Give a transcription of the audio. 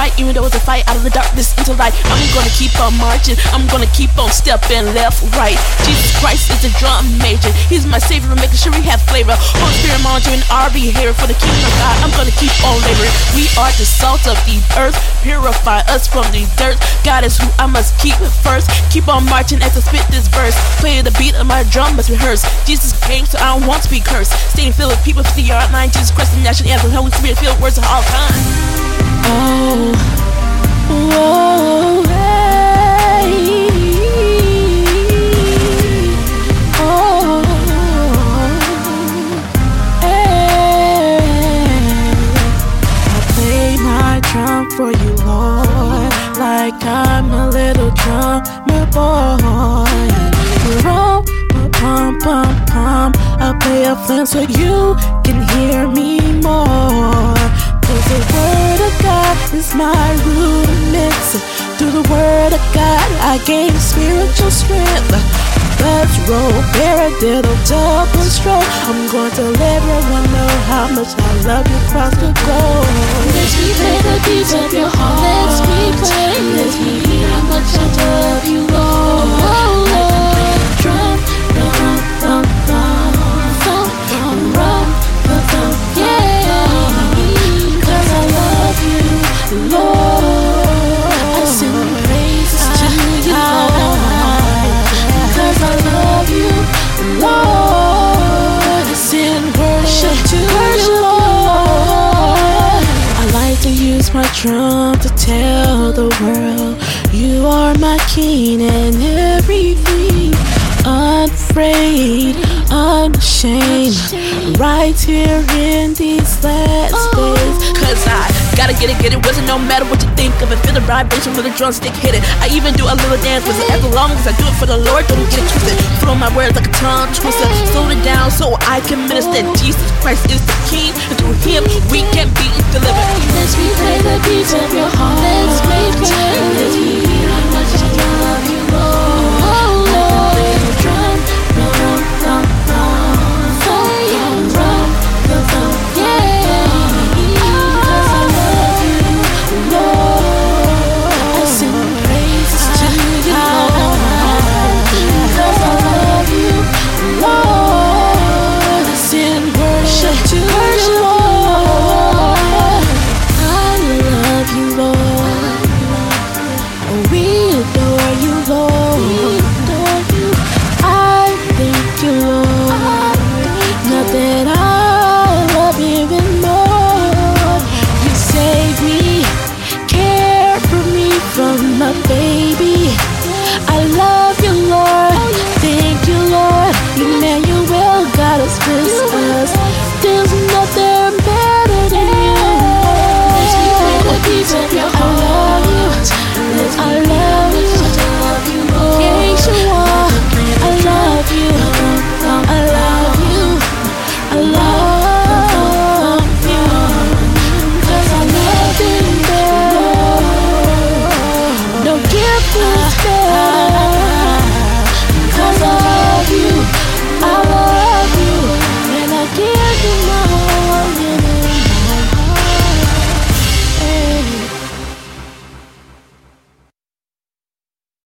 light, even though it's a fight. Out of the darkness into light, I'm gonna keep on marching. I'm gonna keep on stepping left, right. Jesus Christ is the drum major. He's my savior, making sure we have flavor. Holy Spirit monitoring our behavior for the kingdom of God. I'm gonna keep on laboring. We are the salt of the earth. Purify us from the dirt. God is who I must keep first. Keep on marching as I spit this verse. Play the beat of my drum must rehearse. Jesus came, so I don't want to be cursed. Staying filled with people 50 yard line. Jesus Christ, the national anthem. Holy Spirit, filled words of all time. Oh, whoa, hey, oh, hey. I play my drum for you, Lord, like I'm a little drummer boy. Rum, pum, pum, pum. I play a flame so you can hear me more. Cause the word of God is my rudiments. Through the word of God I gain spiritual strength. Let's roll, paradiddle, double stroke. I'm going to let everyone know how much I love you across the globe. Let me play the beats of your heart. Let me play. Let me hear how much I love you, Lord. Oh, Lord. Drum, drum, drum, drum, drum, drum, drum, drum, yeah. Cause I love you, Lord. I sing praises to you, Lord. Cause I love you, Lord. I sing worship to you, Lord. I like to use my drum to tell the world you are my king and everything. Unafraid, unashamed, right here in these last days. Cause I gotta get it, wasn't no matter what you think of it. Feel the vibration when the drumstick hit it. I even do a little dance with it. As long as I do it for the Lord, don't get it twisted. Throw my words like a tongue twister. Slow it down so I can minister. Jesus Christ is the King, and through Him we can be delivered. Let's replay the beats of your heart. Let's replay.